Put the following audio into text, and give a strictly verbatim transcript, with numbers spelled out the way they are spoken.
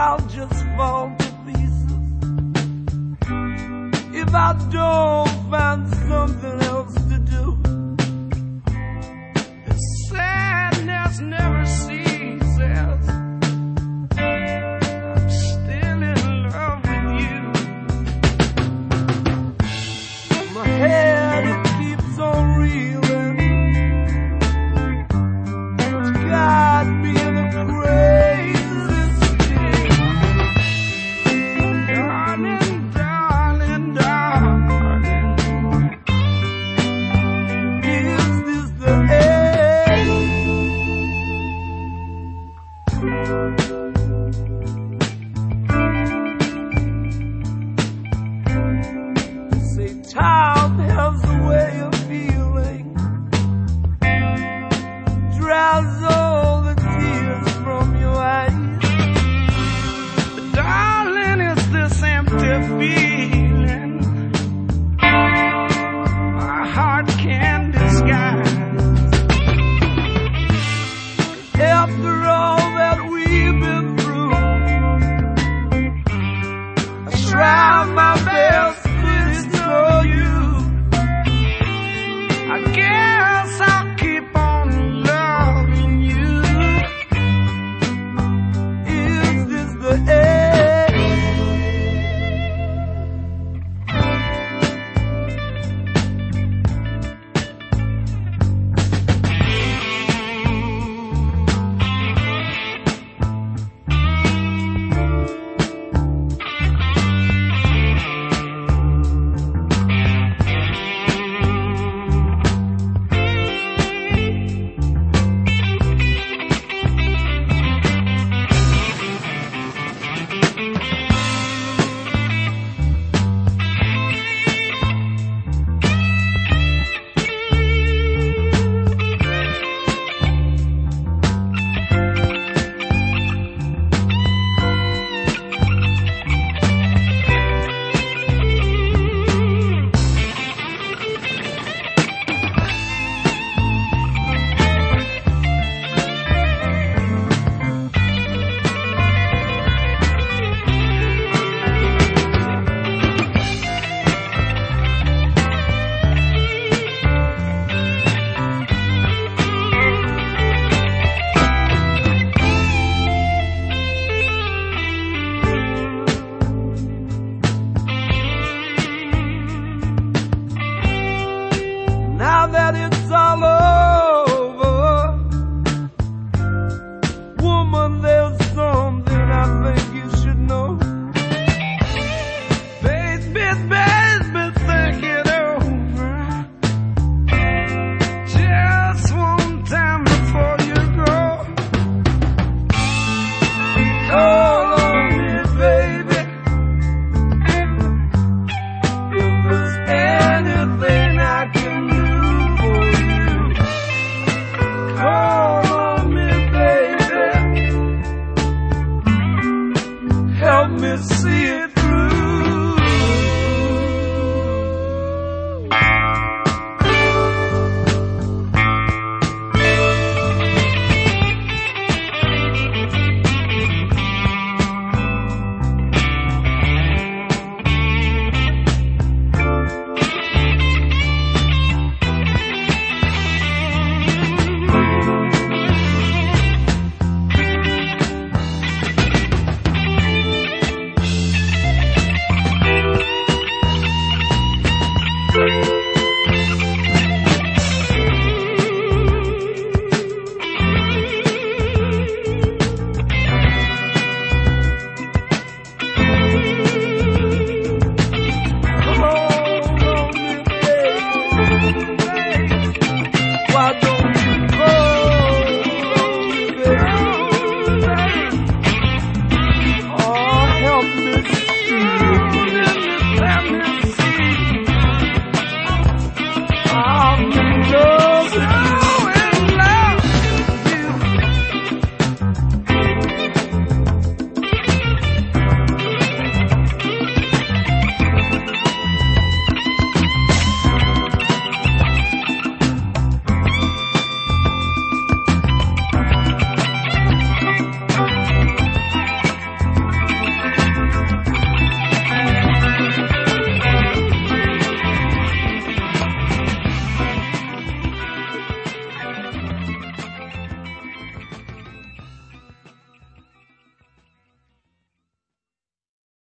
I'll just fall to pieces if I don't find something else to do. The sadness never ceases. I'm still in love with you. My head, it keeps on reeling. It's got me in a crazy state. Darling, darling, darling, is this the end? Say time has a way of feeling, dries all the tears from your eyes. But darling, it's this empty feeling my heart can't disguise. After all that we've been through, I try my best to restore you. I guess I'll keep on loving you. Is this the end? Now that it's